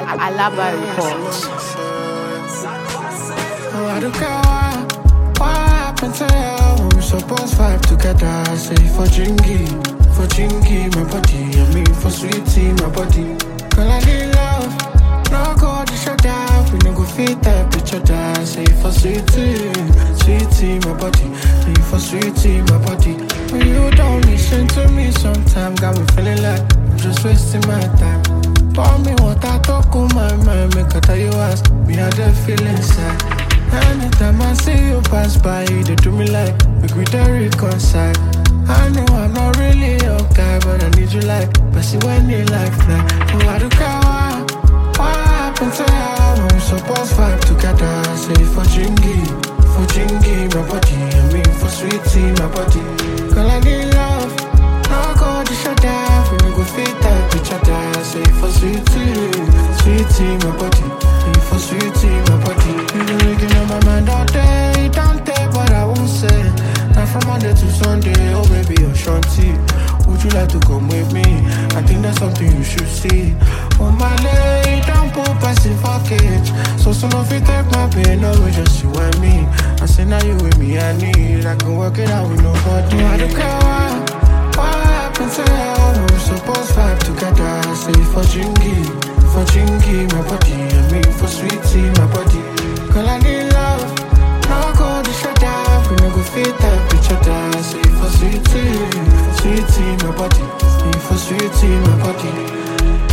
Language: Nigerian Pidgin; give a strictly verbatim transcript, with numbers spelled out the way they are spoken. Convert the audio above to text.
Alaba Records. Oh, I don't care what, what happened to you. We supposed vibe together. Say for Jingy, for Jingy, my body. I mean for sweetie, my body. Girl, I need love. No go to shut down. We no go fit that bitch other. Say for sweetie, sweetie, my body. Say for sweetie, my body. When you don't listen to me, sometimes got me feeling like I'm just wasting my time. Pour me water, talk on my mind. Make I tell you ask me how they feel inside. Anytime I see you pass by, they do me like make we dey reconcile. I know I'm not really your guy, but I need you like Bessie when you like that. Oh, I don't care what, what happened to you. We supposed vibe together. Say for Jingy, for Jingy, my body. I mean for sweetie, my body. Girl, I need love. No go to shut down. We no go fit that bitch other. Say for sweetie, sweetie, my body. Say for sweetie, my body. You been looking on my mind all day. Don't take what I won't say. Now from Monday to Sunday, oh baby, you're shanty. Would you like to come with me? I think that's something you should see. On my leg, don't put passive package. So soon if you take my pain, no, it's just you and me. I say now you with me, I need. I can work it out with nobody. I don't care what, what happened to you. We supposed vibe together. Say for Jingy, for Jingy, my body. I mean for sweetie, my body. Girl, I need love. No go to shut down. We no go fit that bitch other. Say for sweetie, sweetie, my body. Say for sweetie, my body.